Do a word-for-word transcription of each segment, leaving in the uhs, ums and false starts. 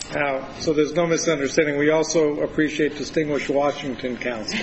Now, so there's no misunderstanding. We also appreciate distinguished Washington counsel. So,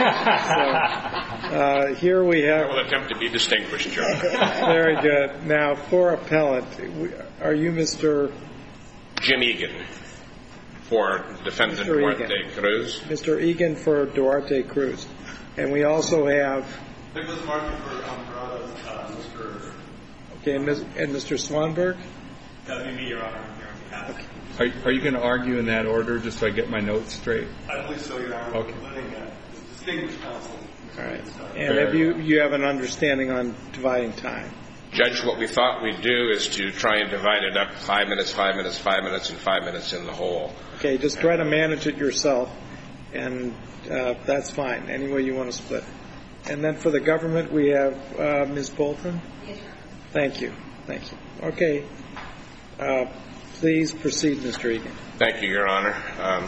uh, here we have. I will attempt to be distinguished, Your Honor. Very good. Now, for appellant, are you Mister Jim Egan for defendant Mister Duarte Egan. Cruz? Mister Egan for Duarte Cruz, and we also have. Nicholas Martin for Alvarado, uh, Mister Okay, and, and Mister Swanberg. That would be me, Your Honor. I'm here on behalf. Okay. Are, are you going to argue in that order, just so I get my notes straight? I believe so, Your Honor. Okay. Including uh, distinguished counsel. All right. And have you you have an understanding on dividing time? Judge, what we thought we'd do is to try and divide it up five minutes, five minutes, five minutes, and five minutes in the whole. Okay, just try to manage it yourself, and uh, that's fine, any way you want to split. And then for the government, we have uh, Miz Bolton. Yes, sir. Thank you. Thank you. Okay. Uh, please proceed, Mister Egan. Thank you, Your Honor. Um,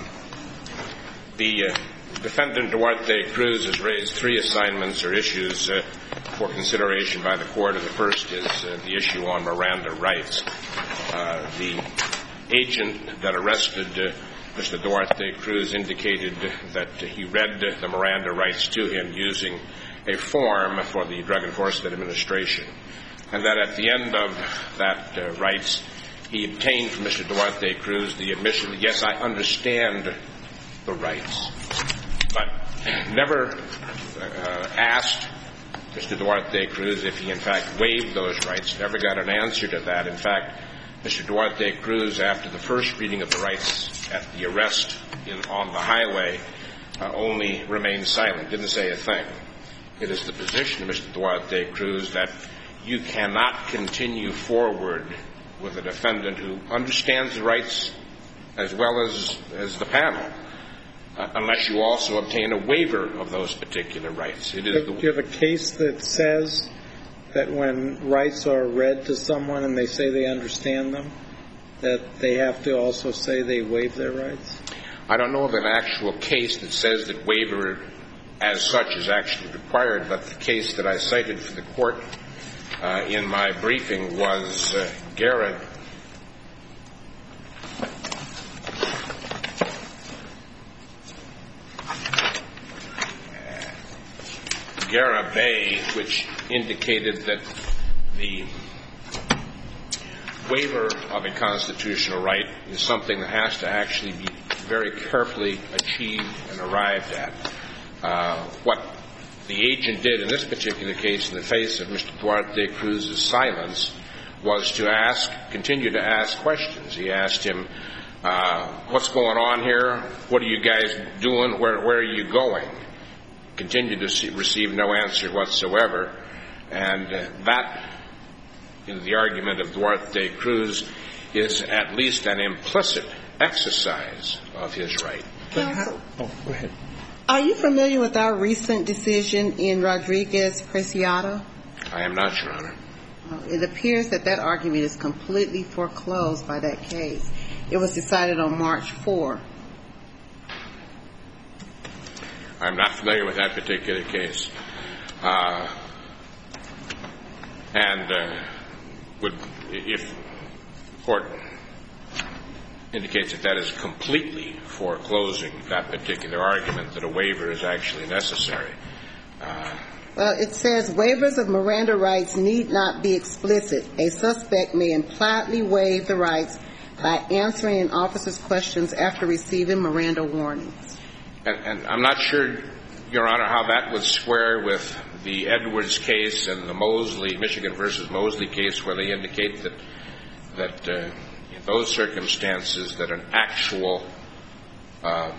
the uh, defendant Duarte Cruz has raised three assignments or issues uh, for consideration by the court. And the first is uh, the issue on Miranda rights. Uh, the agent that arrested uh, Mister Duarte Cruz indicated that he read the Miranda rights to him using a form for the Drug Enforcement Administration, and that at the end of that uh, rights, he obtained from Mister Duarte Cruz the admission that, yes, I understand the rights, but never uh, asked Mister Duarte Cruz if he in fact waived those rights, never got an answer to that. In fact, Mister Duarte Cruz, after the first reading of the rights at the arrest in, on the highway, uh, only remained silent, didn't say a thing. It is the position of Mister Duarte Cruz that you cannot continue forward with a defendant who understands the rights as well as, as the panel, uh, unless you also obtain a waiver of those particular rights. It is Do the, you have a case that says that when rights are read to someone and they say they understand them, that they have to also say they waive their rights? I don't know of an actual case that says that waiver as such is actually required, but the case that I cited for the court uh, in my briefing was uh, Guerra. Guerra Bay, which indicated that the waiver of a constitutional right is something that has to actually be very carefully achieved and arrived at. Uh, what the agent did in this particular case in the face of Mister Duarte Cruz's silence was to ask, continue to ask questions. He asked him, uh, what's going on here? What are you guys doing? Where, where are you going? Continued to see, receive no answer whatsoever. And uh, that, in the argument of Duarte Cruz, is at least an implicit exercise of his right. Counsel, Oh, go ahead. are you familiar with our recent decision in Rodriguez-Preciado? I am not, Your Honor. Uh, It appears that that argument is completely foreclosed by that case. It was decided on March fourth. I'm not familiar with that particular case. Uh, and uh, would, if the court indicates that that is completely foreclosing that particular argument, that a waiver is actually necessary. Uh, Well, it says waivers of Miranda rights need not be explicit. A suspect may impliedly waive the rights by answering an officer's questions after receiving Miranda warnings. and, and I'm not sure, Your Honor, how that would square with the Edwards case and the Mosley, Michigan versus Mosley case, where they indicate that that uh, in those circumstances that an actual uh,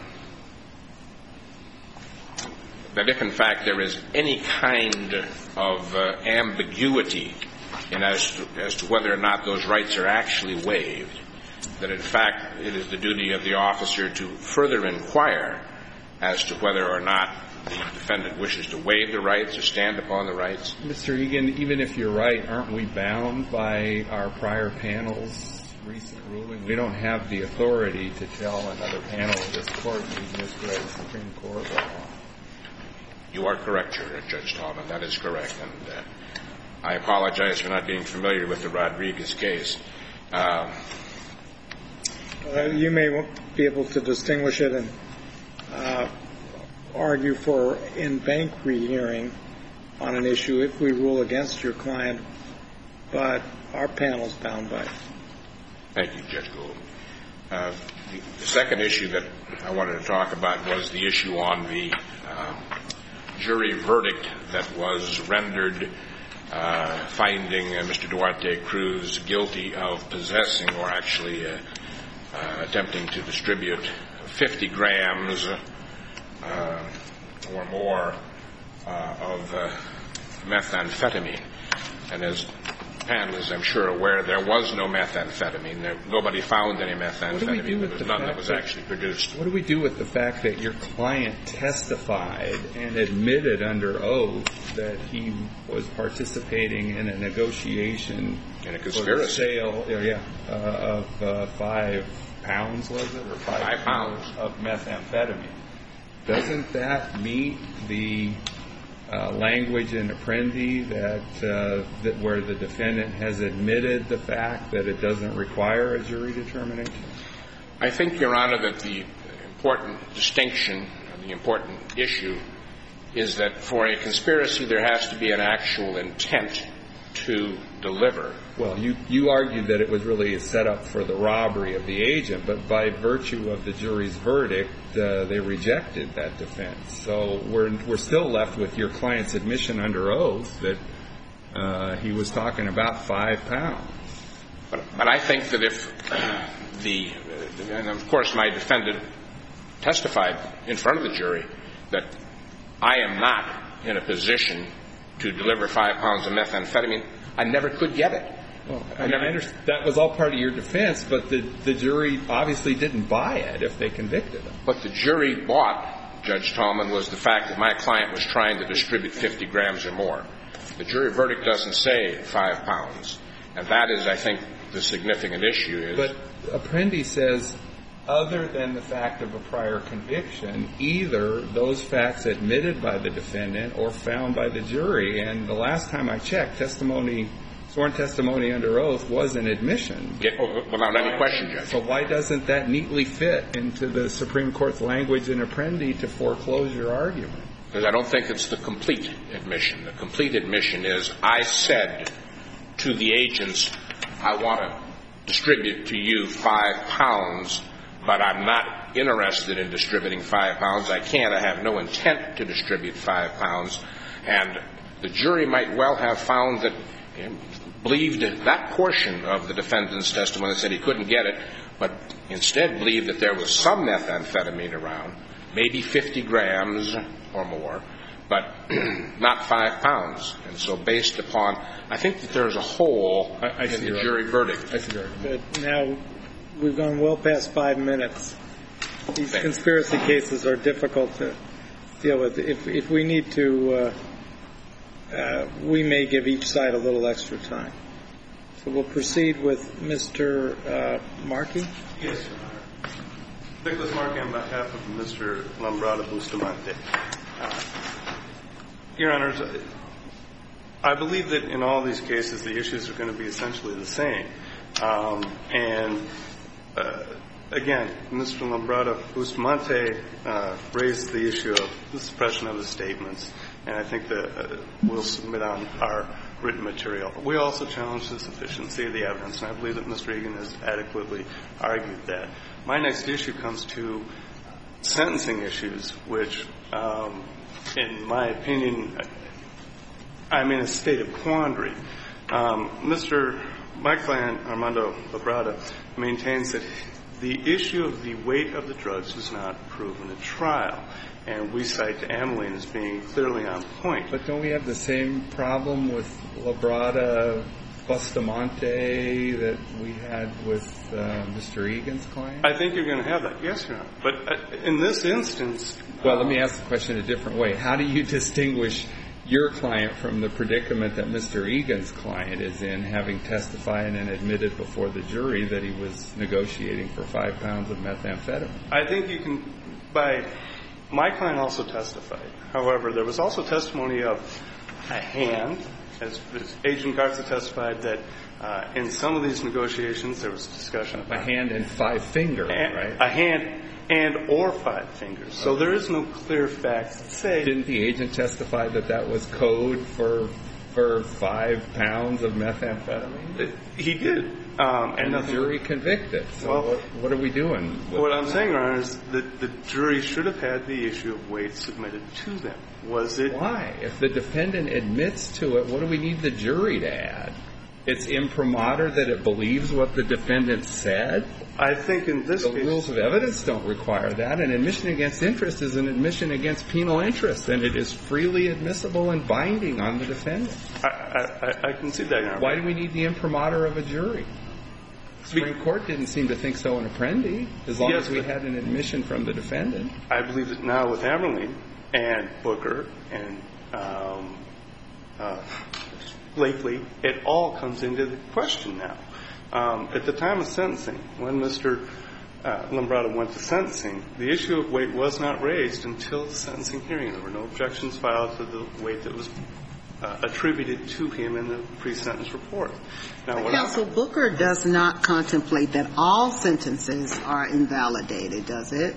that if in fact there is any kind of uh, ambiguity in as to, as to whether or not those rights are actually waived, that in fact it is the duty of the officer to further inquire as to whether or not the defendant wishes to waive the rights or stand upon the rights. Mister Egan, even if you're right, aren't we bound by our prior panel's recent ruling? We don't have the authority to tell another panel of this court to misread Supreme Court law. You are correct, Judge Tallman. That is correct. And uh, I apologize for not being familiar with the Rodriguez case. Uh, Uh, you may be able to distinguish it and uh, argue for in-bank rehearing on an issue if we rule against your client, but our panel's bound by it. Thank you, Judge Gould. Uh, the, the second issue that I wanted to talk about was the issue on the uh, jury verdict that was rendered uh, finding uh, Mister Duarte Cruz guilty of possessing or actually uh, uh, attempting to distribute fifty grams uh, or more uh, of uh, methamphetamine. And as the panel is, I'm sure, aware, there was no methamphetamine. There, nobody found any methamphetamine. There was none that was actually produced. What do we do with the fact that your client testified and admitted under oath that he was participating in a negotiation In a for the conspiracy. sale uh, yeah, uh, of uh, five pounds, was it? Or five, Five pounds. of methamphetamine. Doesn't that meet the uh, language in Apprendi that, uh, that where the defendant has admitted the fact that it doesn't require a jury determination? I think, Your Honor, that the important distinction, the important issue, is that for a conspiracy there has to be an actual intent to deliver. Well, you, you argued that it was really a setup for the robbery of the agent, but by virtue of the jury's verdict, uh, they rejected that defense. So we're we're still left with your client's admission under oath that uh, he was talking about five pounds. But, but I think that if uh, the, uh, and of course my defendant testified in front of the jury that I am not in a position to deliver five pounds of methamphetamine, I never could get it. Well, I mean, I understand that was all part of your defense, but the, the jury obviously didn't buy it if they convicted him. What the jury bought, Judge Tallman, was the fact that my client was trying to distribute fifty grams or more. The jury verdict doesn't say five pounds. And that is, I think, the significant issue is... But Apprendi says, other than the fact of a prior conviction, either those facts admitted by the defendant or found by the jury. And the last time I checked, testimony... Sworn testimony under oath was an admission. Yeah, without any question, Judge. So why doesn't that neatly fit into the Supreme Court's language in Apprendi to foreclose your argument? Because I don't think it's the complete admission. The complete admission is I said to the agents, I want to distribute to you five pounds, but I'm not interested in distributing five pounds. I can't. I have no intent to distribute five pounds. And the jury might well have found that believed that portion of the defendant's testimony that said he couldn't get it, but instead believed that there was some methamphetamine around, maybe fifty grams or more, but not five pounds. And so based upon, I think that there's a hole I, I in the jury verdict. I see your argument. But now we've gone well past five minutes. These Thanks. conspiracy cases are difficult to deal with. If, if we need to... Uh, Uh, we may give each side a little extra time. So we'll proceed with Mister Uh, Markey. Yes, Your Honor. Nicholas Markey on behalf of Mister Lambrada Bustamante. Uh, Your Honors, I believe that in all these cases the issues are going to be essentially the same. Um, and uh, again, Mister Lambrada Bustamante uh, raised the issue of the suppression of the statements. And I think that uh, we'll submit on our written material. We also challenge the sufficiency of the evidence, and I believe that Mister Egan has adequately argued that. My next issue comes to sentencing issues, which, um, in my opinion, I'm in a state of quandary. Um, Mister My client, Armando Lambrada, maintains that the issue of the weight of the drugs was not proven at trial. And we cite Ameline as being clearly on point. But don't we have the same problem with Lambrada Bustamante that we had with uh, Mister Egan's client? I think you're going to have that, yes, Your Honor. But uh, in this instance... Well, let me ask the question a different way. How do you distinguish your client from the predicament that Mister Egan's client is in, having testified and admitted before the jury that he was negotiating for five pounds of methamphetamine? I think you can, by... My client also testified. However, there was also testimony of a hand as, as Agent Garza testified, that uh, in some of these negotiations there was discussion about a hand and five fingers, and, right? A hand and or five fingers. So there is no clear facts to say. Didn't the agent testify that that was code for for five pounds of methamphetamine? He did. Um, and, and the jury convicted. So well, what, what are we doing? With what I'm saying, Your Honor, is that the jury should have had the issue of weight submitted to them. Was it? Why? If the defendant admits to it, what do we need the jury to add? It's imprimatur that it believes what the defendant said? I think in this the case... The rules of evidence don't require that. An admission against interest is an admission against penal interest, and it is freely admissible and binding on the defendant. I, I, I can see that, Your Honor. Why do we need the imprimatur of a jury? The Supreme Court didn't seem to think so in Apprendi, as long yes, as we had an admission from the defendant. I believe that now with Amerling and Booker and um, uh, Blakely, it all comes into the question now. Um, at the time of sentencing, when Mister Uh, Lombrado went to sentencing, the issue of weight was not raised until the sentencing hearing. There were no objections filed to the weight that was uh, attributed to him in the pre-sentence report. Now, what Counsel, I, Booker does not contemplate that all sentences are invalidated, does it?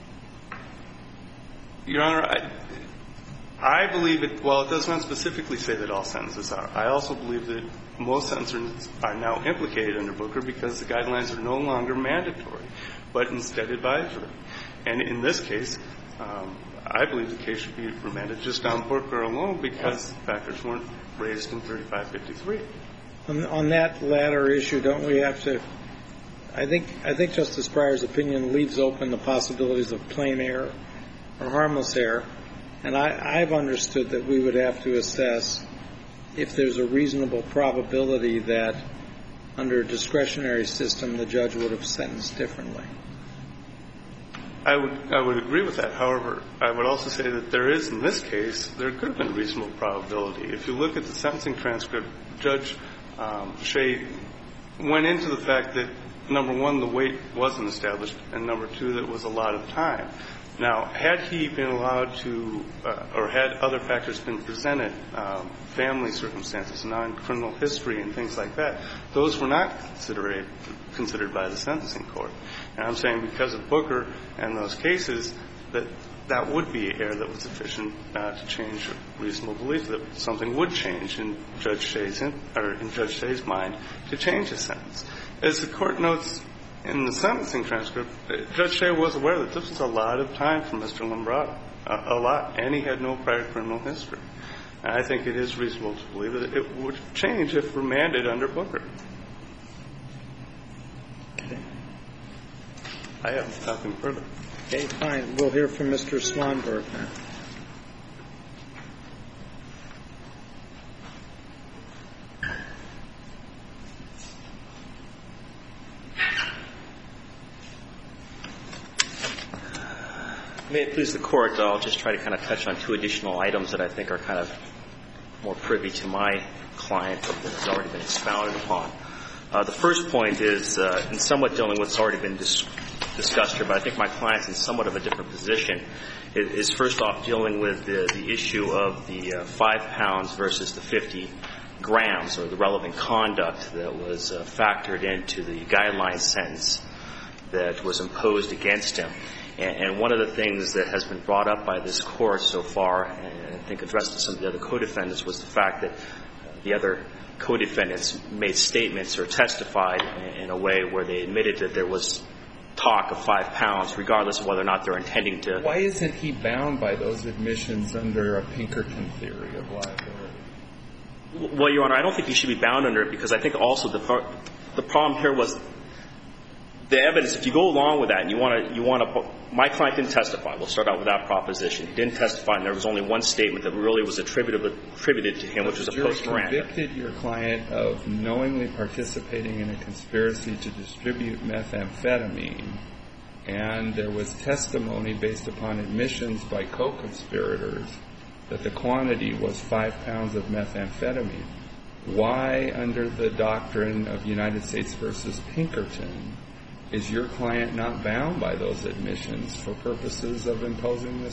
Your Honor, I, I believe it, well, it does not specifically say that all sentences are. I also believe that most sentences are now implicated under Booker because the guidelines are no longer mandatory, but instead advisory. And in this case, um, I believe the case should be remanded just on Booker alone because factors weren't raised in thirty-five fifty-three. On, on that latter issue, don't we have to, I think, I think Justice Breyer's opinion leaves open the possibilities of plain error or harmless error. And I, I've understood that we would have to assess if there's a reasonable probability that under a discretionary system the judge would have sentenced differently. I would I would agree with that. However, I would also say that there is, in this case, there could have been a reasonable probability. If you look at the sentencing transcript, Judge um, Shea went into the fact that, number one, the weight wasn't established, and number two, that it was a lot of time. Now, had he been allowed to, uh, or had other factors been presented, um, family circumstances, non-criminal history, and things like that, those were not considered considered by the sentencing court. And I'm saying because of Booker and those cases, that that would be error that was sufficient uh, to change reasonable belief that something would change in Judge Shea's in, or in Judge Shea's mind to change his sentence. As the court notes in the sentencing transcript, Judge Shea was aware that this was a lot of time for Mister Lombrado, uh, a lot, and he had no prior criminal history. And I think it is reasonable to believe that it would change if remanded under Booker. Okay. I have nothing further. Okay, fine. We'll hear from Mister Swanberg now. May it please the Court, I'll just try to kind of touch on two additional items that I think are kind of more privy to my client that has already been expounded upon. Uh, the first point is, uh, and somewhat dealing with what's already been dis- discussed here, but I think my client's in somewhat of a different position, is, is first off dealing with the, the issue of the uh, five pounds versus the fifty grams, or the relevant conduct that was uh, factored into the guideline sentence that was imposed against him. And, and one of the things that has been brought up by this Court so far, and I think addressed to some of the other co-defendants, was the fact that the other co-defendants made statements or testified in, in a way where they admitted that there was talk of five pounds, regardless of whether or not they're intending to. Why isn't he bound by those admissions under a Pinkerton theory of liability? Well, Your Honor, I don't think he should be bound under it because I think also the the problem here was the evidence. If you go along with that and you want to, you want to, my client didn't testify. We'll start out with that proposition. He didn't testify, and there was only one statement that really was attributed attributed to him, which was a post-Miranda. You convicted your client of knowingly participating in a conspiracy to distribute methamphetamine, and there was testimony based upon admissions by co-conspirators that the quantity was five pounds of methamphetamine. Why, under the doctrine of United States versus Pinkerton, is your client not bound by those admissions for purposes of imposing the sentence?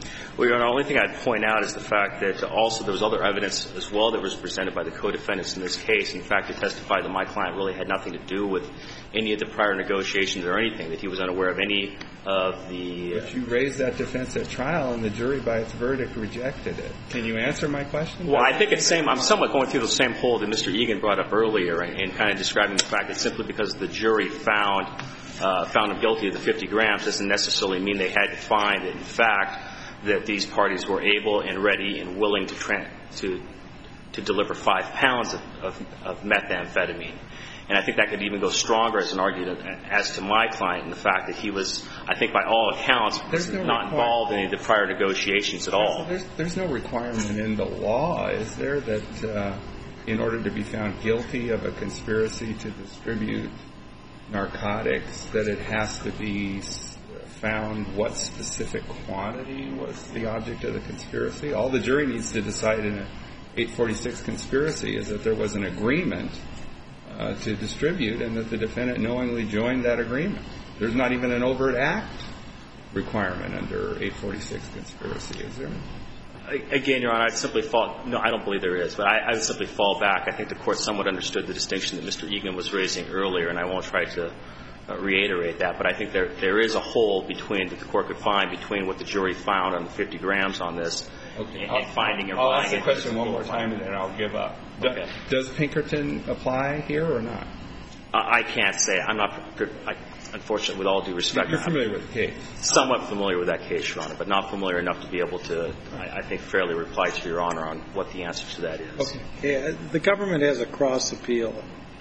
Well, Your Honor, the only thing I'd point out is the fact that also there was other evidence as well that was presented by the co-defendants in this case. In fact, it testified that my client really had nothing to do with any of the prior negotiations or anything, that he was unaware of any of the... But you raised that defense at trial, and the jury, by its verdict, rejected it. Can you answer my question? Well, I think it's same. I'm somewhat going through the same hole that Mister Egan brought up earlier and, and kind of describing the fact that simply because the jury found uh, found him guilty of the fifty grams doesn't necessarily mean they had to find that, in fact, that these parties were able and ready and willing to tra- to to deliver five pounds of, of, of methamphetamine. And I think that could even go stronger as an argument as to my client and the fact that he was, I think by all accounts, was no not involved in any of the prior negotiations at all. There's, there's no requirement in the law, is there, that uh, in order to be found guilty of a conspiracy to distribute narcotics, that it has to be found what specific quantity was the object of the conspiracy? All the jury needs to decide in an eight forty-six conspiracy is that there was an agreement uh, to distribute and that the defendant knowingly joined that agreement. There's not even an overt act requirement under eight forty-six conspiracy, is there? Again, Your Honor, I'd simply fall – no, I don't believe there is, but I, I would simply fall back. I think the Court somewhat understood the distinction that Mister Egan was raising earlier, and I won't try to Uh, reiterate that, but I think there there is a hole between that the Court could find between what the jury found on the fifty grams on this okay. and, I'll, and finding or I'll buying ask the it. question one more time and then I'll give up. Okay. Does Pinkerton apply here or not? Uh, I can't say. I'm not I, unfortunately, with all due respect. You're familiar with the case. Somewhat familiar with that case, Your Honor, but not familiar enough to be able to, I, I think, fairly reply to Your Honor on what the answer to that is. Okay. Yeah, the government has a cross appeal.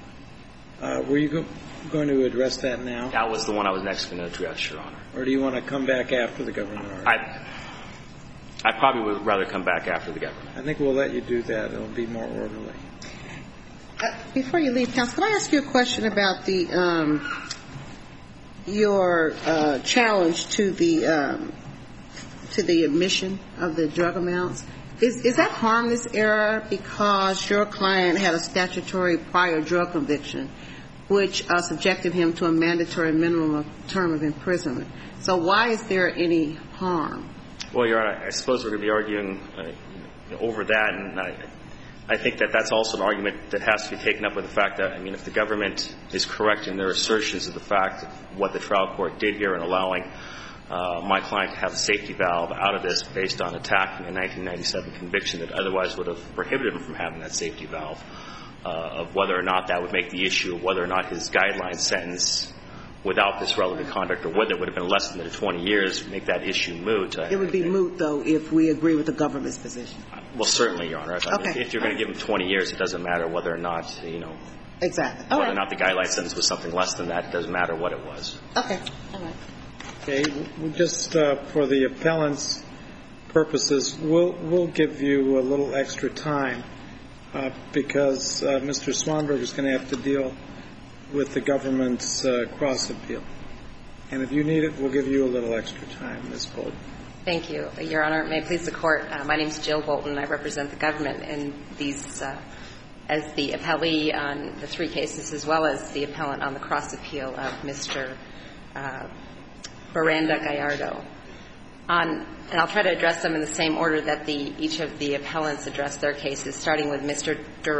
Uh, were you go- going to address that now? That was the one I was next going to address, Your Honor. Or do you want to come back after the government argument? I, I probably would rather come back after the government. I think we'll let you do that. It'll be more orderly. Uh, before you leave, counsel, can I ask you a question about the um, your uh, challenge to the um, to the admission of the drug amounts? Is is that harmless error because your client had a statutory prior drug conviction, which uh, subjected him to a mandatory minimum of term of imprisonment? So why is there any harm? Well, Your Honor, I suppose we're going to be arguing uh, over that, and I, I think that that's also an argument that has to be taken up with the fact that, I mean, if the government is correct in their assertions of the fact of what the trial court did here in allowing uh, my client to have a safety valve out of this based on attacking a nineteen ninety-seven conviction that otherwise would have prohibited him from having that safety valve, uh, of whether or not that would make the issue of whether or not his guideline sentence without this relevant conduct or whether it would have been less than twenty years, make that issue moot. It would be moot, though, if we agree with the government's position. Well, certainly, Your Honor. If, okay. I mean, if you're going to give him twenty years, it doesn't matter whether or not, you know, exactly. whether All right. or not the guideline sentence was something less than that. It doesn't matter what it was. Okay. All right. Okay. Just uh, for the appellant's purposes, we'll we'll give you a little extra time uh, because uh, Mister Swanberg is going to have to deal with the government's uh, cross appeal. And if you need it, we'll give you a little extra time, Miz Bolton. Thank you, Your Honor. May it please the Court. Uh, my name is Jill Bolton. I represent the government in these, uh, as the appellee on the three cases, as well as the appellant on the cross appeal of Mister Uh, Miranda Gallardo. On, and I'll try to address them in the same order that the, each of the appellants addressed their cases, starting with Mister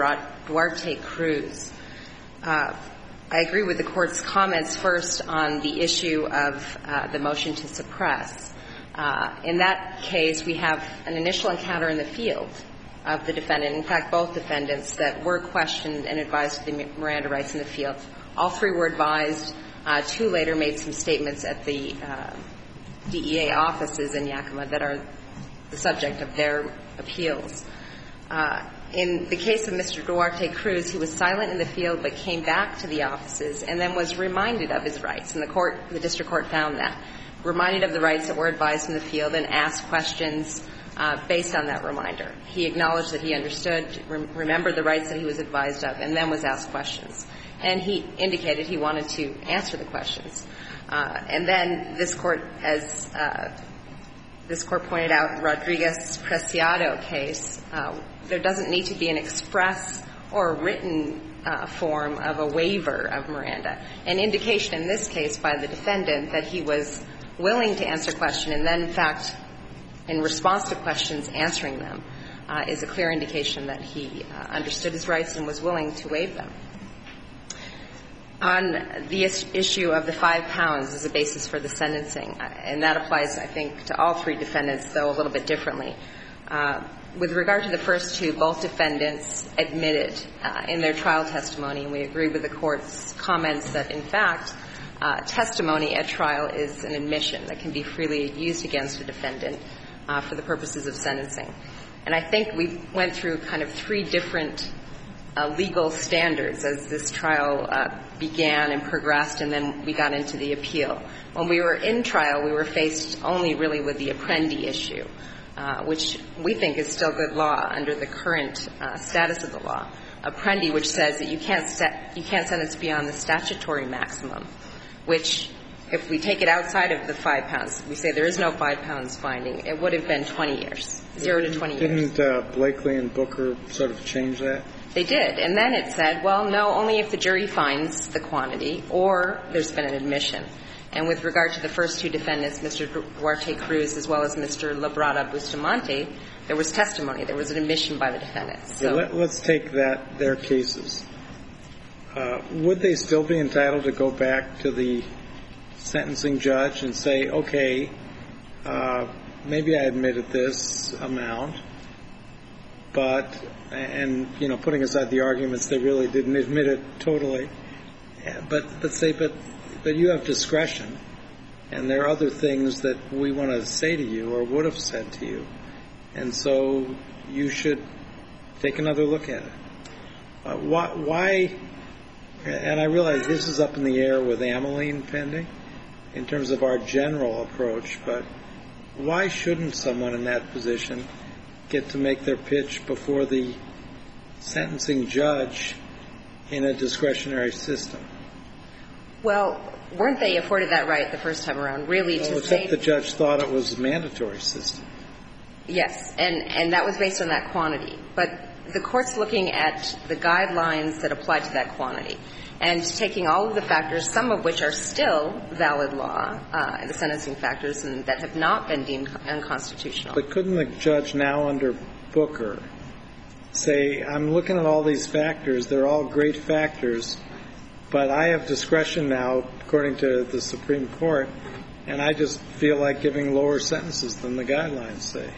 Duarte Cruz. Uh, I agree with the Court's comments first on the issue of uh, the motion to suppress. Uh, in that case, we have an initial encounter in the field of the defendant. In fact, both defendants that were questioned and advised of the Miranda rights in the field. All three were advised. Uh, two later made some statements at the uh, D E A offices in Yakima that are the subject of their appeals. Uh, in the case of Mister Duarte Cruz, he was silent in the field but came back to the offices and then was reminded of his rights. And the court, the district court found that. Reminded of the rights that were advised in the field and asked questions uh, based on that reminder. He acknowledged that he understood, rem- remembered the rights that he was advised of, and then was asked questions. And he indicated he wanted to answer the questions. Uh, and then this court, as uh, this court pointed out, Rodriguez-Preciado case, uh, there doesn't need to be an express or written uh, form of a waiver of Miranda. An indication in this case by the defendant that he was willing to answer question and then, in fact, in response to questions, answering them, uh, is a clear indication that he uh, understood his rights and was willing to waive them. On the is- issue of the five pounds as a basis for the sentencing, and that applies, I think, to all three defendants, though a little bit differently. Uh, with regard to the first two, both defendants admitted uh, in their trial testimony, and we agree with the Court's comments that, in fact, uh, testimony at trial is an admission that can be freely used against a defendant uh, for the purposes of sentencing. And I think we went through kind of three different uh, legal standards as this trial uh, began and progressed, and then we got into the appeal. When we were in trial, we were faced only really with the Apprendi issue, uh, which we think is still good law under the current uh, status of the law. Apprendi, which says that you can't set, you can't sentence beyond the statutory maximum, which, if we take it outside of the five pounds, we say there is no five pounds finding, it would have been twenty years, zero to twenty years. Didn't uh, Blakely and Booker sort of change that? They did. And then it said, well, no, only if the jury finds the quantity or there's been an admission. And with regard to the first two defendants, Mister Duarte Cruz as well as Mister Labrada Bustamante, there was testimony. There was an admission by the defendants. So well, let, let's take that, their cases. Uh, would they still be entitled to go back to the sentencing judge and say, okay, uh, maybe I admitted this amount, but, and, you know, putting aside the arguments, they really didn't admit it totally, but, but say, but, but you have discretion, and there are other things that we want to say to you or would have said to you, and so you should take another look at it. Uh, why, why, and I realize this is up in the air with Ameline pending in terms of our general approach, but why shouldn't someone in that position get to make their pitch before the sentencing judge in a discretionary system? Well, weren't they afforded that right the first time around, really, well, to except say the judge thought it was a mandatory system. Yes, and, and that was based on that quantity. But the Court's looking at the guidelines that apply to that quantity and taking all of the factors, some of which are still valid law, uh, the sentencing factors, and that have not been deemed unconstitutional. But couldn't the judge now under Booker say, I'm looking at all these factors, they're all great factors, but I have discretion now, according to the Supreme Court, and I just feel like giving lower sentences than the guidelines say?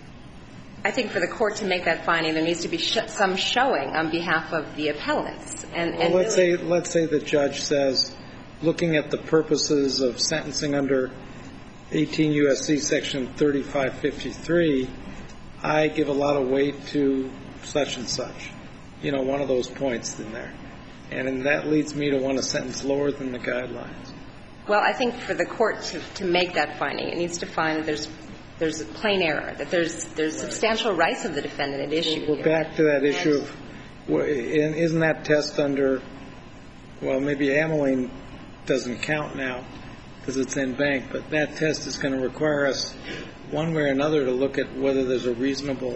I think for the Court to make that finding, there needs to be sh- some showing on behalf of the appellants. And, well, and let's really say let's say the judge says, looking at the purposes of sentencing under eighteen U S C Section thirty-five fifty-three, I give a lot of weight to such and such. You know, one of those points in there. And, and that leads me to want a sentence lower than the guidelines. Well, I think for the Court to, to make that finding, it needs to find that there's there's a plain error, that there's there's right. substantial rights of the defendant at issue. We're here. back to that issue of, well, isn't that test under, well, maybe Ameline doesn't count now because it's in bank, but that test is going to require us one way or another to look at whether there's a reasonable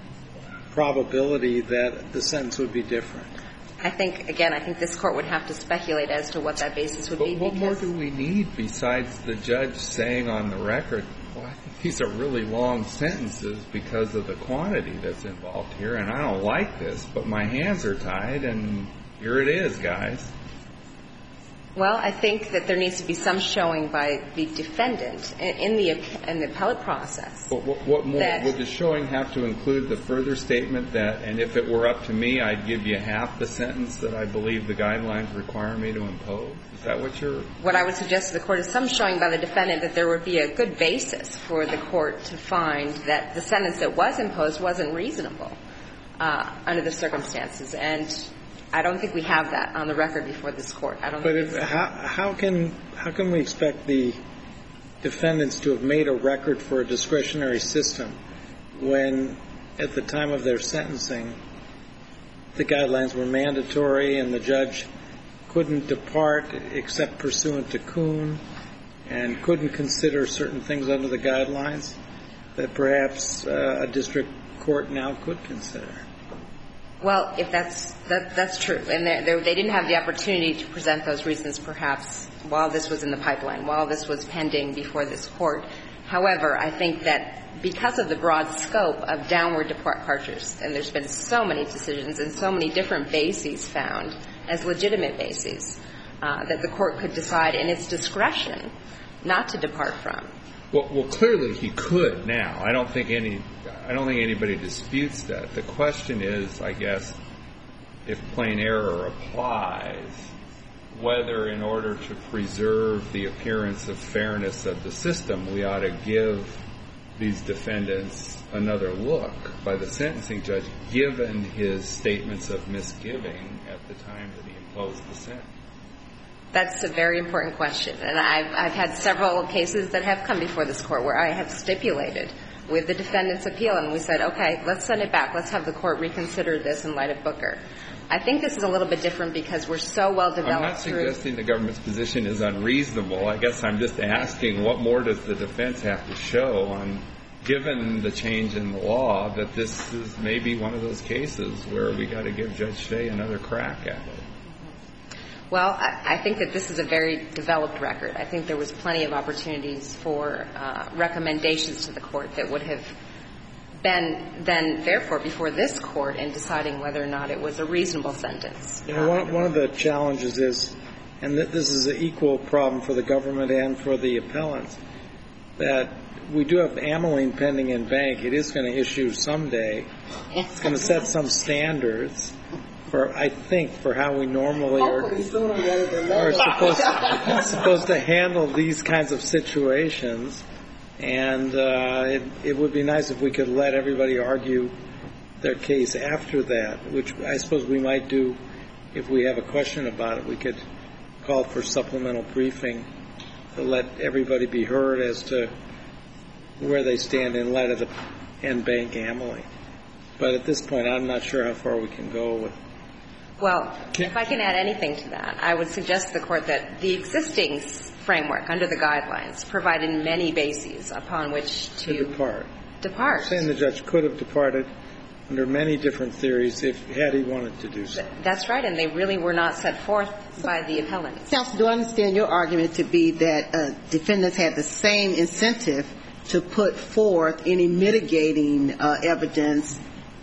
probability that the sentence would be different. I think, again, I think this Court would have to speculate as to what that basis would but be. What more do we need besides the judge saying on the record, well, I think these are really long sentences because of the quantity that's involved here, and I don't like this, but my hands are tied, and here it is, guys. Well, I think that there needs to be some showing by the defendant in the in the appellate process. But what, what more? Would the showing have to include the further statement that, and if it were up to me, I'd give you half the sentence that I believe the guidelines require me to impose? Is that what you're... What I would suggest to the Court is some showing by the defendant that there would be a good basis for the Court to find that the sentence that was imposed wasn't reasonable uh, under the circumstances. And I don't think we have that on the record before this Court. I don't. But think if, how, how can how can we expect the defendants to have made a record for a discretionary system when, at the time of their sentencing, the guidelines were mandatory and the judge couldn't depart except pursuant to Kuhn and couldn't consider certain things under the guidelines that perhaps uh, a district court now could consider? Well, if that's that, that's true, and they, they didn't have the opportunity to present those reasons, perhaps while this was in the pipeline, while this was pending before this Court. However, I think that because of the broad scope of downward departures, and there's been so many decisions and so many different bases found as legitimate bases, uh, that the court could decide in its discretion not to depart from. Well, well, clearly he could now. I don't think any, I don't think anybody disputes that. The question is, I guess, if plain error applies, whether in order to preserve the appearance of fairness of the system, we ought to give these defendants another look by the sentencing judge, given his statements of misgiving at the time that he imposed the sentence. That's a very important question. And I've, I've had several cases that have come before this court where I have stipulated with the defendant's appeal, and we said, okay, let's send it back. Let's have the court reconsider this in light of Booker. I think this is a little bit different because we're so well developed. I'm not suggesting the government's position is unreasonable. I guess I'm just asking, what more does the defense have to show on, given the change in the law, that this is maybe one of those cases where we got to give Judge Shea another crack at it? Well, I, I think that this is a very developed record. I think there was plenty of opportunities for uh, recommendations to the court that would have been then, therefore, before this court in deciding whether or not it was a reasonable sentence. You know, one, one of the challenges is, and th- this is an equal problem for the government and for the appellants, that we do have Ameline pending in bank. It is going to issue someday. It's going to set some standards for, I think, for how we normally are, are supposed, supposed to handle these kinds of situations. And uh, it, it would be nice if we could let everybody argue their case after that, which I suppose we might do if we have a question about it. We could call for supplemental briefing to let everybody be heard as to where they stand in light of the en banc Ameline. But at this point, I'm not sure how far we can go with. Well, if I can add anything to that, I would suggest to the court that the existing framework under the guidelines provided many bases upon which to, to depart. Depart. I'm saying the judge could have departed under many different theories if had he wanted to do so. That's right, and they really were not set forth by the appellants. Counsel, do I understand your argument to be that uh, defendants had the same incentive to put forth any mitigating uh, evidence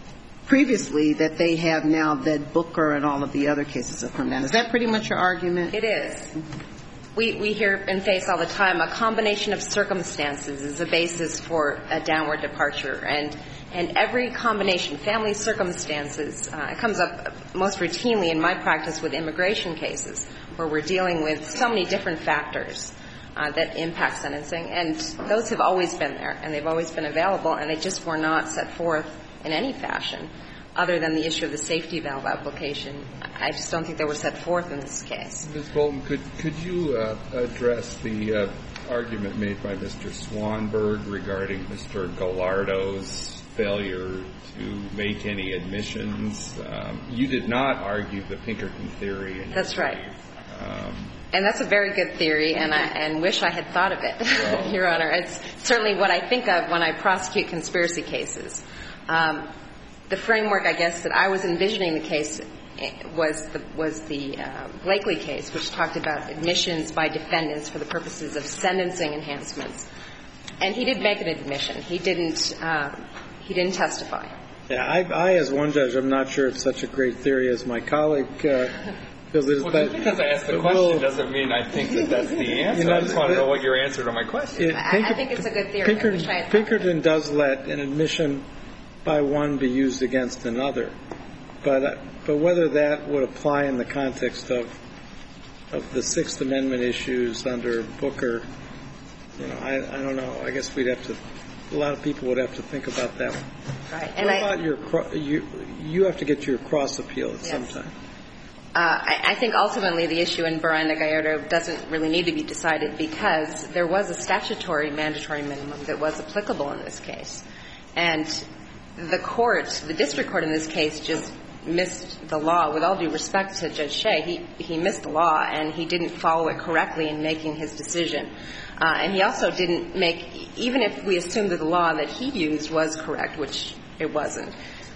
previously that they have now that Booker and all of the other cases have come down? Is that pretty much your argument? It is. We, we hear and face all the time a combination of circumstances is a basis for a downward departure. And, and every combination, family circumstances, uh, it comes up most routinely in my practice with immigration cases where we're dealing with so many different factors uh, that impact sentencing. And those have always been there, and they've always been available, and they just were not set forth in any fashion other than the issue of the safety valve application. I just don't think they were set forth in this case. Miz Bolton, could could you uh, address the uh, argument made by Mister Swanberg regarding Mister Gallardo's failure to make any admissions? Um, you did not argue the Pinkerton theory. In That's right. Um, and that's a very good theory, and I and wish I had thought of it, well, Your Honor. It's certainly what I think of when I prosecute conspiracy cases. Um, the framework, I guess, that I was envisioning the case was the, was the uh, Blakely case, which talked about admissions by defendants for the purposes of sentencing enhancements. And he did make an admission. He didn't, uh, he didn't testify. Yeah, I, I, as one judge, I'm not sure it's such a great theory as my colleague uh, feels it is. Well, but just because I asked the question will, doesn't mean I think that that's the answer. You know, I just want to know what your answer to my question is. I, I think it's a good theory. Pinkerton, Pinkerton does let an admission by one be used against another. But uh, but whether that would apply in the context of of the Sixth Amendment issues under Booker, you know, I, I don't know. I guess we'd have to. A lot of people would have to think about that. Right. What and about I, your you? You have to get your cross appeal at yes. some time. Uh, I, I think ultimately the issue in Miranda-Gallardo doesn't really need to be decided because there was a statutory mandatory minimum that was applicable in this case, and the court, the district court in this case, just missed the law. With all due respect to Judge Shea, he, he missed the law, and he didn't follow it correctly in making his decision. Uh, and he also didn't make, even if we assume that the law that he used was correct, which it wasn't,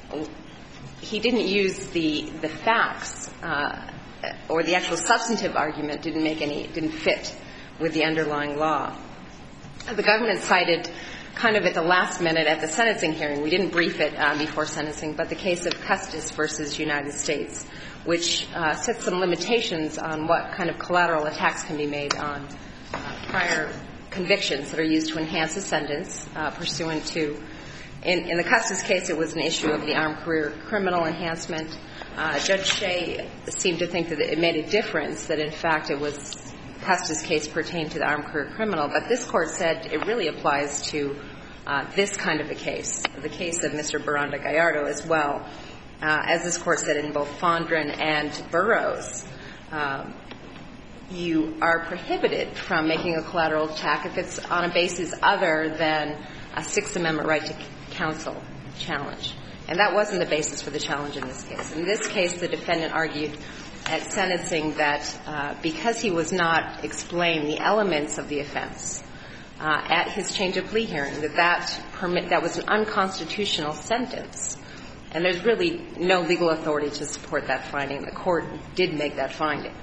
he didn't use the, the facts uh, or the actual substantive argument didn't make any, didn't fit with the underlying law. The government cited kind of at the last minute at the sentencing hearing, we didn't brief it uh, before sentencing, but the case of Custis versus United States, which uh, sets some limitations on what kind of collateral attacks can be made on uh, prior convictions that are used to enhance a sentence uh, pursuant to, in, in the Custis case, it was an issue of the armed career criminal enhancement. Uh, Judge Shea seemed to think that it made a difference, that in fact it was Custis case pertained to the armed career criminal, but this Court said it really applies to uh, this kind of a case, the case of Mister Baranda Gallardo as well. Uh, as this Court said in both Fondren and Burroughs, um, you are prohibited from making a collateral attack if it's on a basis other than a Sixth Amendment right to counsel challenge. And that wasn't the basis for the challenge in this case. In this case, the defendant argued at sentencing that uh, because he was not explained the elements of the offense uh, at his change of plea hearing, that that, permit, that was an unconstitutional sentence. And there's really no legal authority to support that finding. The Court did make that finding.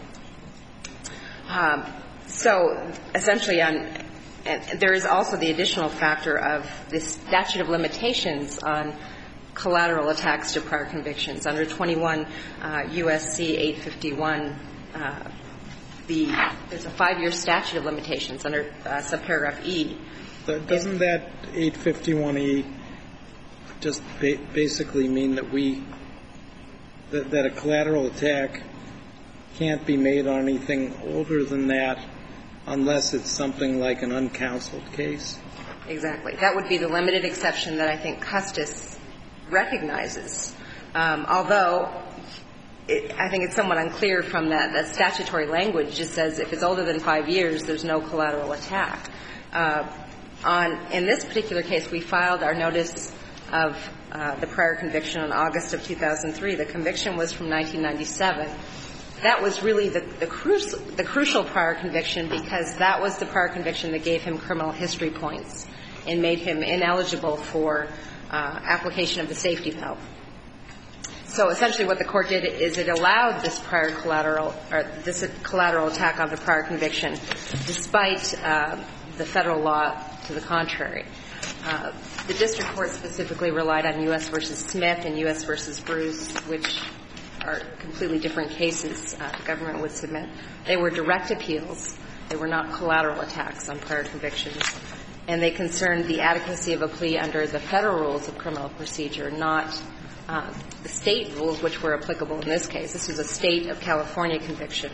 Um, so essentially, on, and there is also the additional factor of the statute of limitations on collateral attacks to prior convictions. Under twenty-one uh, U S C eight fifty-one, uh, the, there's a five-year statute of limitations under uh, subparagraph E. Doesn't that eight fifty-one E just ba- basically mean that we that, that a collateral attack can't be made on anything older than that unless it's something like an uncounseled case? Exactly. That would be the limited exception that I think Custis recognizes. Um, although it, I think it's somewhat unclear from that, that statutory language just says if it's older than five years, there's no collateral attack. Uh, on, in this particular case, we filed our notice of uh, the prior conviction in August of two thousand three. The conviction was from nineteen ninety-seven. That was really the, the, crucial, the crucial prior conviction because that was the prior conviction that gave him criminal history points and made him ineligible for uh, application of the safety valve. So essentially what the Court did is it allowed this prior collateral, or this collateral attack on the prior conviction despite uh, the federal law to the contrary. Uh, the district court specifically relied on U S versus Smith and U S versus Bruce, which are completely different cases uh, the government would submit. They were direct appeals. They were not collateral attacks on prior convictions. And they concerned the adequacy of a plea under the federal rules of criminal procedure, not uh, the state rules which were applicable in this case. This was a state of California conviction.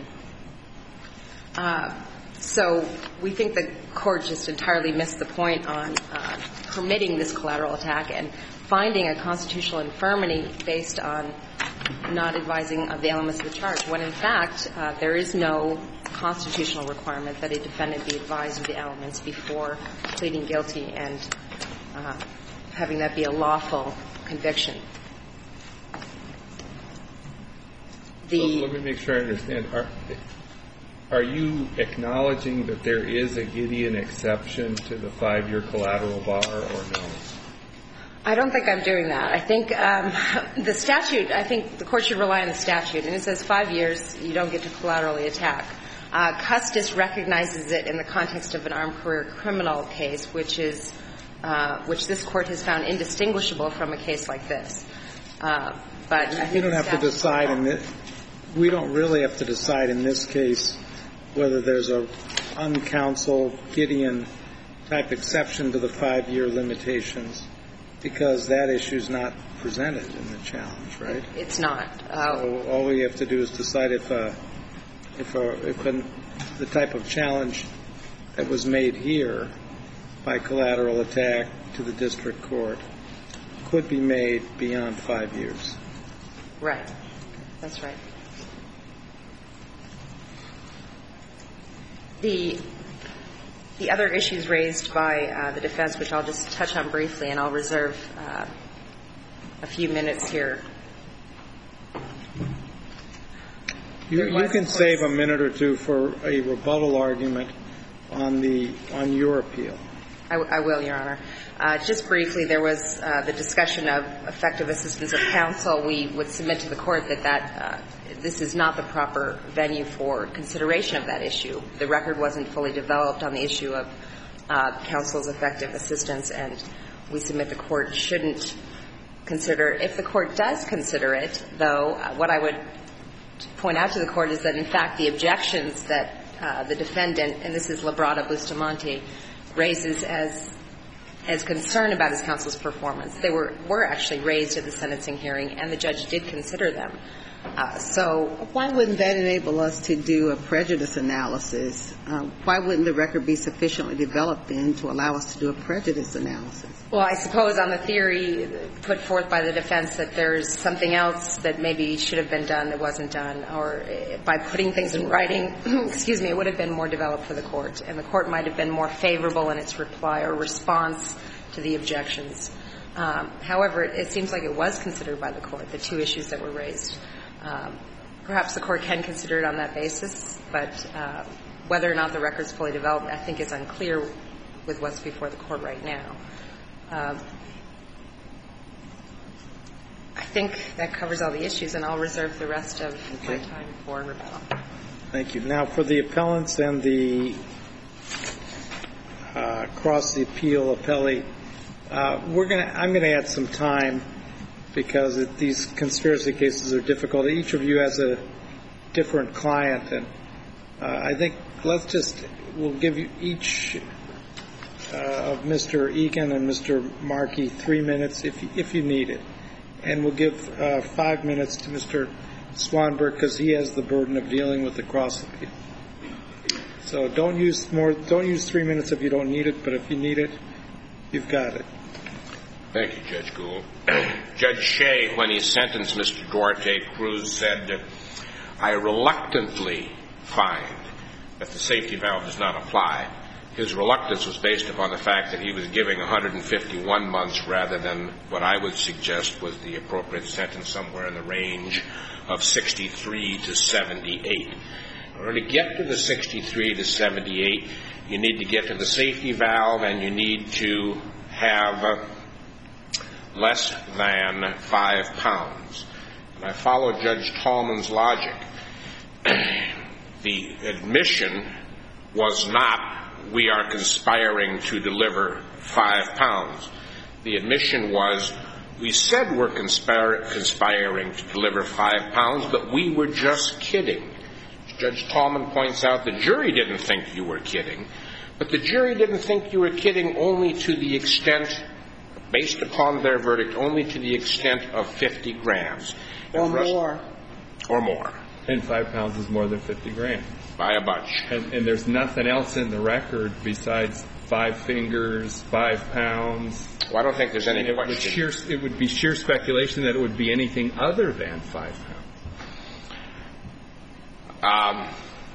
Uh, so we think the Court just entirely missed the point on uh, permitting this collateral attack and finding a constitutional infirmity based on not advising of the elements of the charge, when in fact uh, there is no constitutional requirement that a defendant be advised of the elements before pleading guilty and uh, having that be a lawful conviction. The well, let me make sure I understand. Are, are you acknowledging that there is a Gideon exception to the five-year collateral bar or no? I don't think I'm doing that. I think um, the statute, I think the Court should rely on the statute. And it says five years, you don't get to collaterally attack. Uh, Custis recognizes it in the context of an armed career criminal case, which is, uh, which this Court has found indistinguishable from a case like this. Uh, but I think we don't have to decide in this, we don't really have to decide in this case whether there's a uncounseled Gideon type exception to the five-year limitations, because that issue is not presented in the challenge, right? It's not. Uh, so all we have to do is decide if, uh, if, uh, if an, the type of challenge that was made here by collateral attack to the district court could be made beyond five years. Right. That's right. The The other issues raised by uh, the defense, which I'll just touch on briefly, and I'll reserve uh, a few minutes here. You, you can save a minute or two for a rebuttal argument on the on your appeal. I, I will, Your Honor. Uh, just briefly, there was uh, the discussion of effective assistance of counsel. We would submit to the Court that that uh, this is not the proper venue for consideration of that issue. The record wasn't fully developed on the issue of uh, counsel's effective assistance, and we submit the court shouldn't consider. If the court does consider it, though, uh, what I would point out to the court is that, in fact, the objections that uh, the defendant, and this is Labrada Bustamante, raises as as concern about his counsel's performance, they were, were actually raised at the sentencing hearing, and the judge did consider them. Uh, so why wouldn't that enable us to do a prejudice analysis? Uh, why wouldn't the record be sufficiently developed then to allow us to do a prejudice analysis? Well, I suppose on the theory put forth by the defense that there's something else that maybe should have been done that wasn't done, or by putting things in writing, excuse me, it would have been more developed for the court, and the court might have been more favorable in its reply or response to the objections. Um, however, it, it seems like it was considered by the court, the two issues that were raised. Um, perhaps the court can consider it on that basis, but uh, whether or not the record's fully developed, I think is unclear with what's before the court right now. Um, I think that covers all the issues, and I'll reserve the rest of okay. my time for rebuttal. Thank you. Now, for the appellants and the uh, cross the appeal appellee, uh, we're going to. I'm going to add some time because it, these conspiracy cases are difficult. Each of you has a different client, and uh, I think let's just we'll give you each. Uh, of Mister Egan and Mister Markey three minutes if you, if you need it. And we'll give uh, five minutes to Mister Swanberg because he has the burden of dealing with the cross appeal. So don't use more, don't use three minutes if you don't need it, but if you need it, you've got it. Thank you, Judge Gould. Judge Shea, when he sentenced Mister Duarte Cruz, said, I reluctantly find that the safety valve does not apply. His reluctance was based upon the fact that he was giving one hundred fifty-one months rather than what I would suggest was the appropriate sentence, somewhere in the range of sixty-three to seventy-eight. In order to get to the sixty-three to seventy-eight, you need to get to the safety valve and you need to have uh, less than five pounds. And I follow Judge Tallman's logic. The admission was not we are conspiring to deliver five pounds. The admission was we said we're conspir- conspiring to deliver five pounds, but we were just kidding. Judge Tallman points out the jury didn't think you were kidding, but the jury didn't think you were kidding only to the extent, based upon their verdict, only to the extent of fifty grams. Or more. Or more. And five pounds is more than fifty grams. By a bunch. And, and there's nothing else in the record besides five fingers, five pounds. Well, I don't think there's any it question. Would sheer, it would be sheer speculation that it would be anything other than five Um, pounds.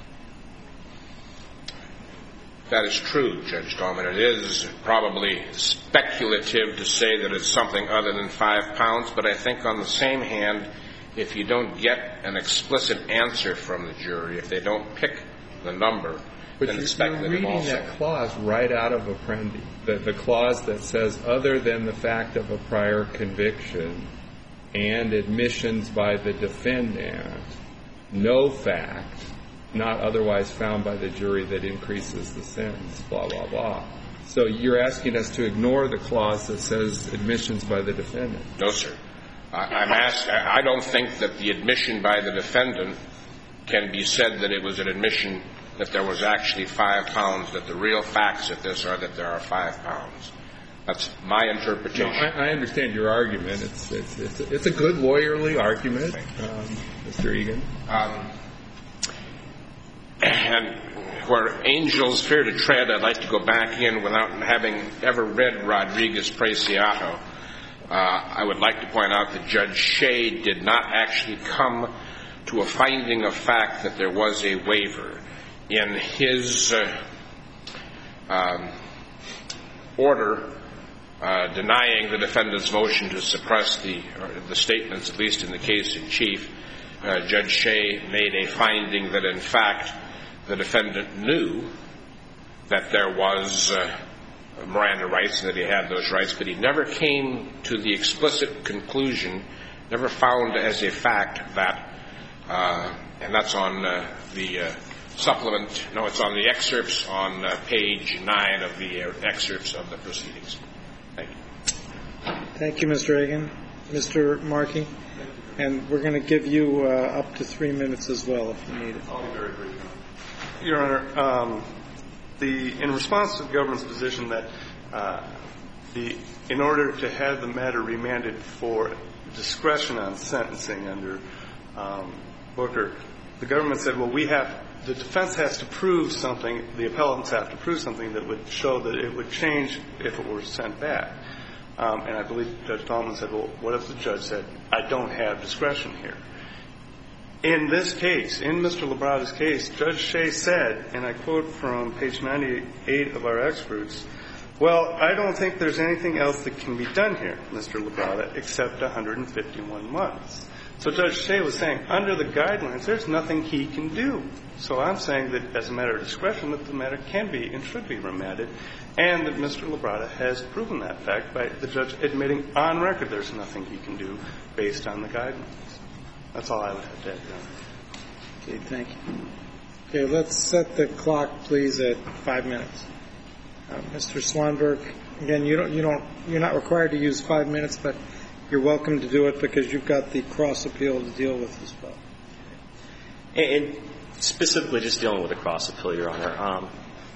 that is true, Judge Tallman. It is probably speculative to say that it's something other than five pounds, but I think on the same hand, if you don't get an explicit answer from the jury, if they don't pick the number, but then you're, it's speculative you're reading also. that clause right out of Apprendi, the, the clause that says, other than the fact of a prior conviction and admissions by the defendant, no fact not otherwise found by the jury that increases the sentence, blah, blah, blah. So you're asking us to ignore the clause that says admissions by the defendant. No, sir. I'm asked, I don't think that the admission by the defendant can be said that it was an admission that there was actually five pounds, that the real facts of this are that there are five pounds. That's my interpretation. No, I, I understand your argument. It's it's it's a, it's a good lawyerly argument, um, Mister Egan. Um, and where angels fear to tread, I'd like to go back in without having ever read Rodriguez-Preciado. Uh, I would like to point out that Judge Shea did not actually come to a finding of fact that there was a waiver. In his uh, um, order uh, denying the defendant's motion to suppress the, or the statements, at least in the case in chief, uh, Judge Shea made a finding that, in fact, the defendant knew that there was uh, Miranda rights and that he had those rights, but he never came to the explicit conclusion, never found as a fact that, uh, and that's on uh, the uh, supplement. No, it's on the excerpts on uh, page nine of the uh, excerpts of the proceedings. Thank you. Thank you, Mister Reagan. Mister Markey? And we're going to give you uh, up to three minutes as well if you need it. I'll be very brief. Your Honor, um, the, in response to the government's position that uh, the, in order to have the matter remanded for discretion on sentencing under um, Booker, the government said, well, we have, the defense has to prove something, the appellants have to prove something that would show that it would change if it were sent back. Um, and I believe Judge Tallman said, well, what if the judge said, I don't have discretion here? In this case, in Mister Labrada's case, Judge Shea said, and I quote from page ninety-eight of our excerpts, well, I don't think there's anything else that can be done here, Mister Labrada, except one hundred fifty-one months. So Judge Shea was saying, under the guidelines, there's nothing he can do. So I'm saying that as a matter of discretion, that the matter can be and should be remanded, and that Mister Labrada has proven that fact by the judge admitting on record there's nothing he can do based on the guidelines. That's all I would have to add. Okay, thank you. Okay, let's set the clock, please, at five minutes. Uh, Mister Swanberg, again, you don't, you don't, you're not required to use five minutes, but you're welcome to do it because you've got the cross appeal to deal with as well. And specifically just dealing with the cross appeal, Your Honor, um,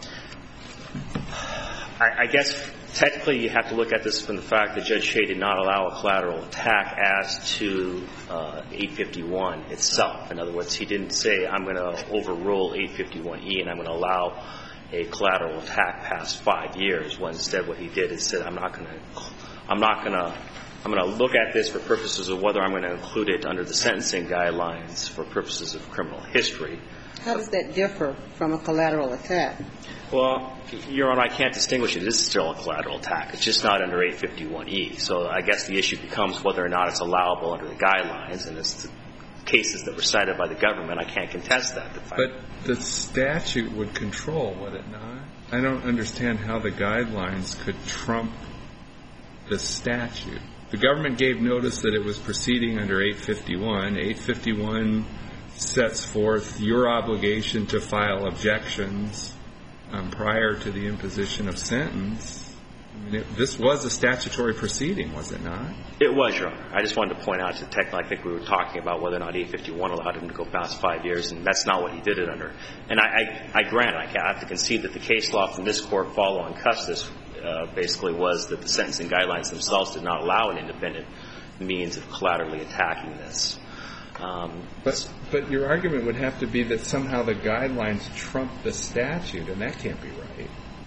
I, I guess technically you have to look at this from the fact that Judge Shea did not allow a collateral attack as to uh, eight fifty-one itself. In other words, he didn't say, I'm going to overrule eight fifty-one E and I'm going to allow a collateral attack past five years. Well, instead what he did is said, I'm not going to, I'm not going to, I'm going to look at this for purposes of whether I'm going to include it under the sentencing guidelines for purposes of criminal history. How does that differ from a collateral attack? Well, Your Honor, I can't distinguish it. It is still a collateral attack. It's just not under eight fifty-one E. So I guess the issue becomes whether or not it's allowable under the guidelines. And it's the cases that were cited by the government, I can't contest that. But the statute would control, would it not? I don't understand how the guidelines could trump the statute. The government gave notice that it was proceeding under eight fifty-one. eight fifty-one sets forth your obligation to file objections um, prior to the imposition of sentence. I mean, it, this was a statutory proceeding, was it not? It was, Your Honor. I just wanted to point out to technically, I think we were talking about whether or not eight fifty-one allowed him to go past five years, and that's not what he did it under. And I, I, I grant, I have to concede that the case law from this court following Custis uh, basically was that the sentencing guidelines themselves did not allow an independent means of collaterally attacking this. Um, but, but your argument would have to be that somehow the guidelines trump the statute, and that can't be right.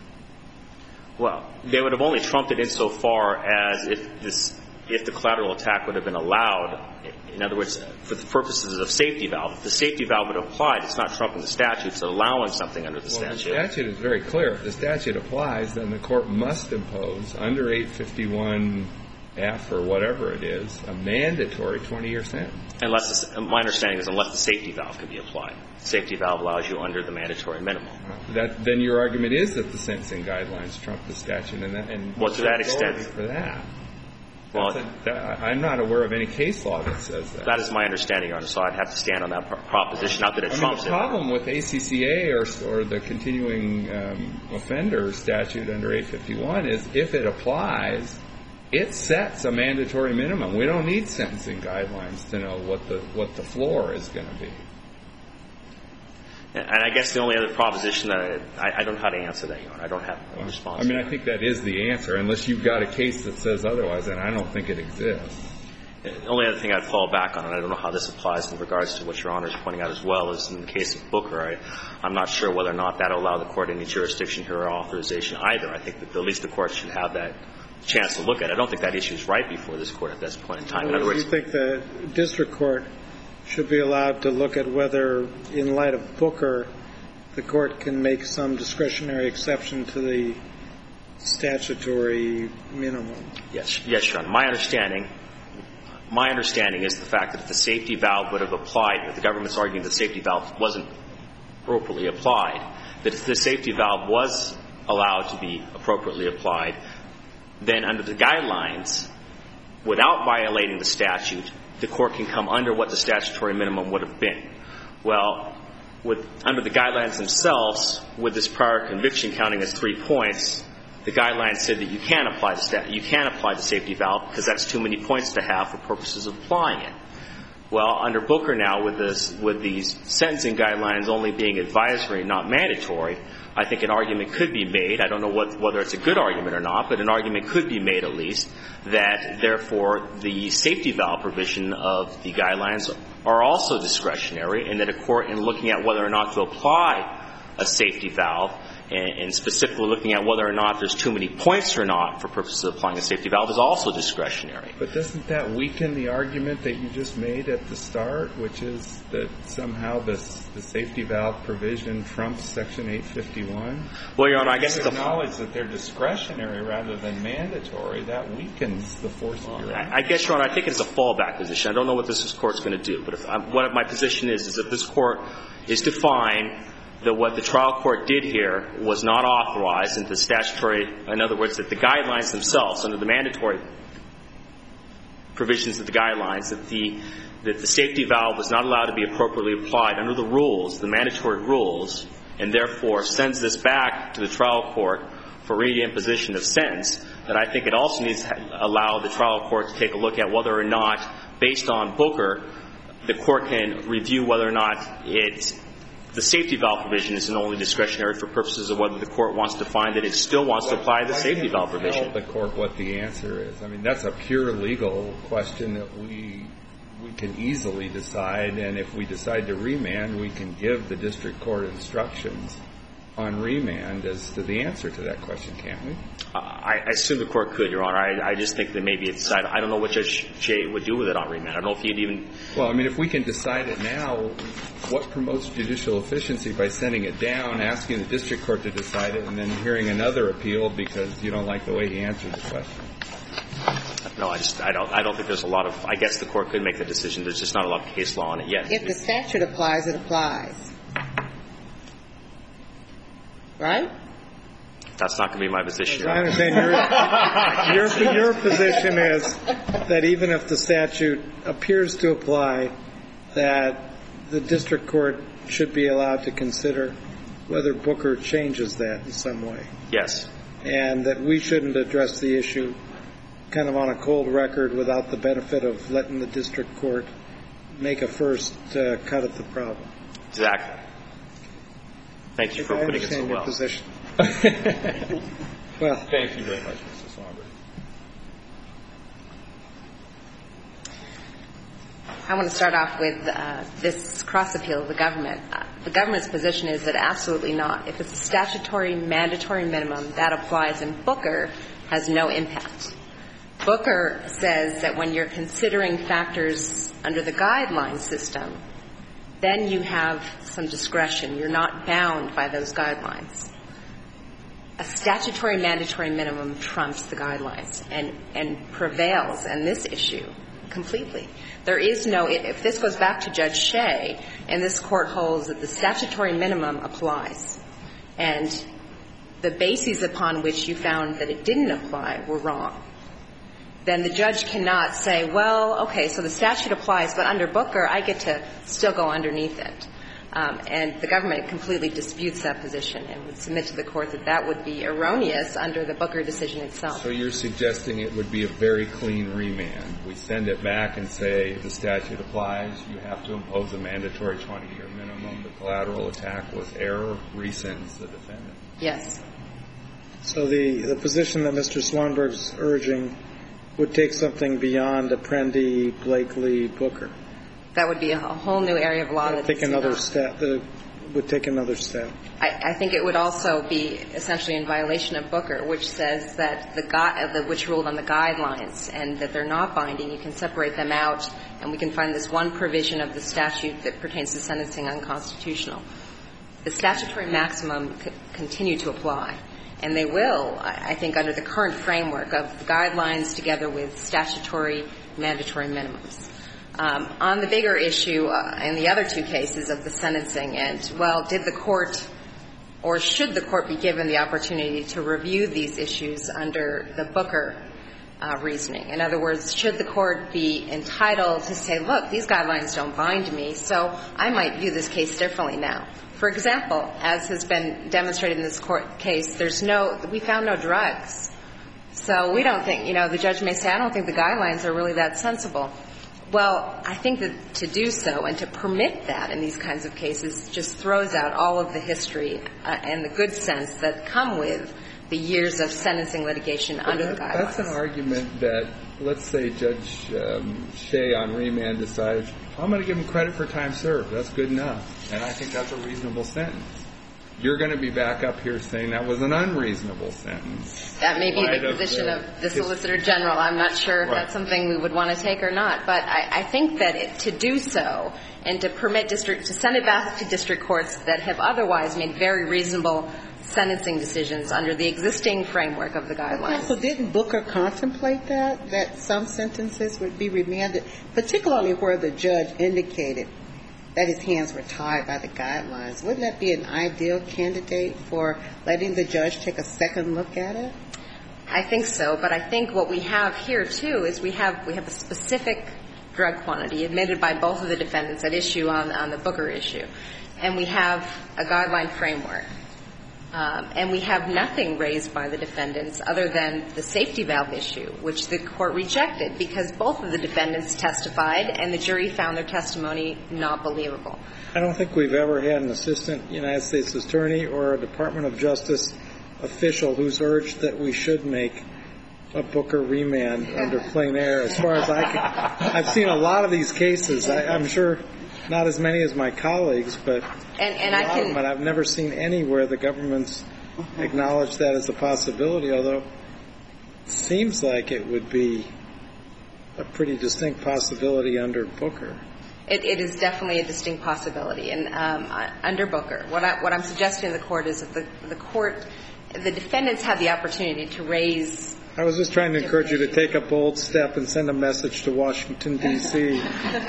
Well, they would have only trumped it insofar as if this, if the collateral attack would have been allowed. In other words, for the purposes of safety valve, if the safety valve would have applied, it's not trumping the statute, it's allowing something under the well, statute. The statute is very clear. If the statute applies, then the court must impose under eight fifty-one F or whatever it is a mandatory twenty-year sentence. Unless, the, my understanding is unless the safety valve can be applied. The safety valve allows you under the mandatory minimum. That, then your argument is that the sentencing guidelines trump the statute, and, that, and well, to that extent, for that. Well, a, that, I'm not aware of any case law that says that. That is my understanding, Your Honor. So I'd have to stand on that proposition. Not that it I trumps mean, the it. problem with A C C A or, or the continuing um, offender statute under eight fifty-one is if it applies, it sets a mandatory minimum. We don't need sentencing guidelines to know what the what the floor is going to be. And I guess the only other proposition that I, I don't know how to answer that, Your Honor. I don't have a response. I mean, I think that is the answer, unless you've got a case that says otherwise, and I don't think it exists. The only other thing I'd fall back on, and I don't know how this applies in regards to what Your Honor is pointing out as well, is in the case of Booker, I, I'm not sure whether or not that will allow the court any jurisdiction here or authorization either. I think that at least the court should have that chance to look at it. I don't think that issue is right before this court at this point in time. In other words, do you think the district court should be allowed to look at whether, in light of Booker, the court can make some discretionary exception to the statutory minimum? Yes, yes, Your Honor. My understanding, my understanding is the fact that if the safety valve would have applied, if the government's arguing the safety valve wasn't appropriately applied, that if the safety valve was allowed to be appropriately applied, then under the guidelines, without violating the statute, the court can come under what the statutory minimum would have been. Well, with, under the guidelines themselves, with this prior conviction counting as three points, the guidelines said that you can't apply the stat, you can't apply the safety valve because that's too many points to have for purposes of applying it. Well, under Booker now, with this, with these sentencing guidelines only being advisory, not mandatory, I think an argument could be made. I don't know what, whether it's a good argument or not, but an argument could be made at least that, therefore, the safety valve provision of the guidelines are also discretionary, and that a court, in looking at whether or not to apply a safety valve, and, and specifically looking at whether or not there's too many points or not for purposes of applying a safety valve, is also discretionary. But doesn't that weaken the argument that you just made at the start, which is that somehow this, the safety valve provision trumps Section eight fifty-one? Well, Your Honor, I guess it's a... acknowledge that they're discretionary rather than mandatory. That weakens the force of your argument. I guess, Your Honor, I think it's a fallback position. I don't know what this Court's going to do. But if I'm, what my position is, is if this Court is to find that what the trial court did here was not authorized into the statutory, in other words, that the guidelines themselves, under the mandatory provisions of the guidelines, that the, that the safety valve was not allowed to be appropriately applied under the rules, the mandatory rules, and therefore sends this back to the trial court for reimposition of sentence, that I think it also needs to allow the trial court to take a look at whether or not, based on Booker, the court can review whether or not it's the safety valve provision isn't only discretionary for purposes of whether the court wants to find that it still wants to apply the safety valve provision. Why can't you tell the court what the answer is? I mean, that's a pure legal question that we we can easily decide, and if we decide to remand, we can give the district court instructions on remand as to the answer to that question, can't we? Uh, I, I assume the court could, Your Honor. I, I just think that maybe it's, I, I don't know what Judge Jay would do with it on remand. I don't know if he'd even... Well, I mean, if we can decide it now, what promotes judicial efficiency by sending it down, asking the district court to decide it, and then hearing another appeal because you don't like the way he answered the question? No, I just, I don't, I don't think there's a lot of, I guess the court could make the decision. There's just not a lot of case law on it yet. If the statute applies, it applies. Right? That's not going to be my position. As I understand, your, your, your position is that even if the statute appears to apply, that the district court should be allowed to consider whether Booker changes that in some way. Yes. And that we shouldn't address the issue kind of on a cold record without the benefit of letting the district court make a first uh, cut at the problem. Exactly. Thank you for putting it so well. I understand your position. Well, thank you very much, Mister Swanberg. I want to start off with uh, this cross-appeal of the government. Uh, the government's position is that absolutely not. If it's a statutory mandatory minimum, that applies, and Booker has no impact. Booker says that when you're considering factors under the guideline system, then you have some discretion. You're not bound by those guidelines. A statutory mandatory minimum trumps the guidelines and, and prevails in this issue completely. There is no, if this goes back to Judge Shea, and this court holds that the statutory minimum applies, and the bases upon which you found that it didn't apply were wrong, then the judge cannot say, well, okay, so the statute applies, but under Booker, I get to still go underneath it. Um, and the government completely disputes that position and would submit to the court that that would be erroneous under the Booker decision itself. So you're suggesting it would be a very clean remand. We send it back and say the statute applies, you have to impose a mandatory twenty-year minimum, the collateral attack was error, resentence the defendant. Yes. So the, the position that Mister Swanberg's urging would take something beyond Apprendi, Blakely, Booker. That would be a whole new area of law. That would take another step. That would take another step. I, I think it would also be essentially in violation of Booker, which says that the, gui- the which ruled on the guidelines and that they're not binding. You can separate them out, and we can find this one provision of the statute that pertains to sentencing unconstitutional. The statutory maximum c- continue to apply. And they will, I think, under the current framework of the guidelines together with statutory mandatory minimums. Um, on the bigger issue uh, in the other two cases of the sentencing and, well, did the court or should the court be given the opportunity to review these issues under the Booker uh, reasoning. In other words, should the court be entitled to say, look, these guidelines don't bind me, so I might view this case differently now. For example, as has been demonstrated in this court case, there's no, we found no drugs. So we don't think, you know, the judge may say, I don't think the guidelines are really that sensible. Well, I think that to do so and to permit that in these kinds of cases just throws out all of the history uh, and the good sense that come with the years of sentencing litigation under that, the guidelines. That's an argument that, let's say Judge um, Shea on remand decides, I'm going to give him credit for time served. That's good enough. And I think that's a reasonable sentence. You're going to be back up here saying that was an unreasonable sentence. That may be the position of the, of the Solicitor General. I'm not sure if right. that's something we would want to take or not. But I, I think that it, to do so and to permit district, to send it back to district courts that have otherwise made very reasonable sentencing decisions under the existing framework of the guidelines. So didn't Booker contemplate that, that some sentences would be remanded, particularly where the judge indicated that his hands were tied by the guidelines? Wouldn't that be an ideal candidate for letting the judge take a second look at it? I think so, but I think what we have here, too, is we have we have a specific drug quantity admitted by both of the defendants at issue on, on the Booker issue. And we have a guideline framework. Um, and we have nothing raised by the defendants other than the safety valve issue, which the court rejected because both of the defendants testified and the jury found their testimony not believable. I don't think we've ever had an assistant United States attorney or a Department of Justice official who's urged that we should make a Booker remand under plain error. As far as I can, I've seen a lot of these cases. I, I'm sure not as many as my colleagues, but and, and a I lot can, of them, but I've never seen any where the government's acknowledged that as a possibility, although it seems like it would be a pretty distinct possibility under Booker. It, it is definitely a distinct possibility. And um, under Booker, what, I, what I'm suggesting to the court is that the, the court, the defendants have the opportunity to raise. I was just trying to encourage you to take a bold step and send a message to Washington, D C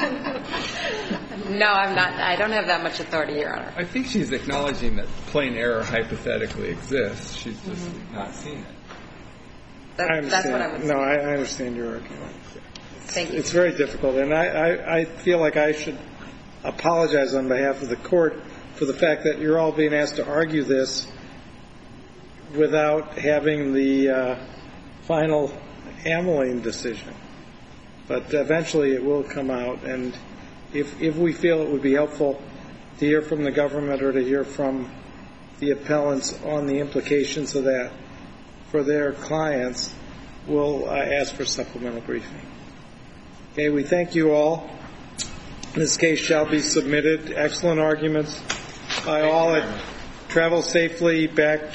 No, I'm not. I don't have that much authority, Your Honor. I think she's acknowledging that plain error hypothetically exists. She's just mm-hmm. not seen it. That, I that's what I would say. No, I, I understand your argument. Thank you. It's very difficult, and I, I, I feel like I should apologize on behalf of the court for the fact that you're all being asked to argue this without having the uh, final Ameline decision. But eventually it will come out, and if if we feel it would be helpful to hear from the government or to hear from the appellants on the implications of that for their clients, we'll uh, ask for supplemental briefing. Okay, we thank you all. This case shall be submitted. Excellent arguments by all. Travel safely back to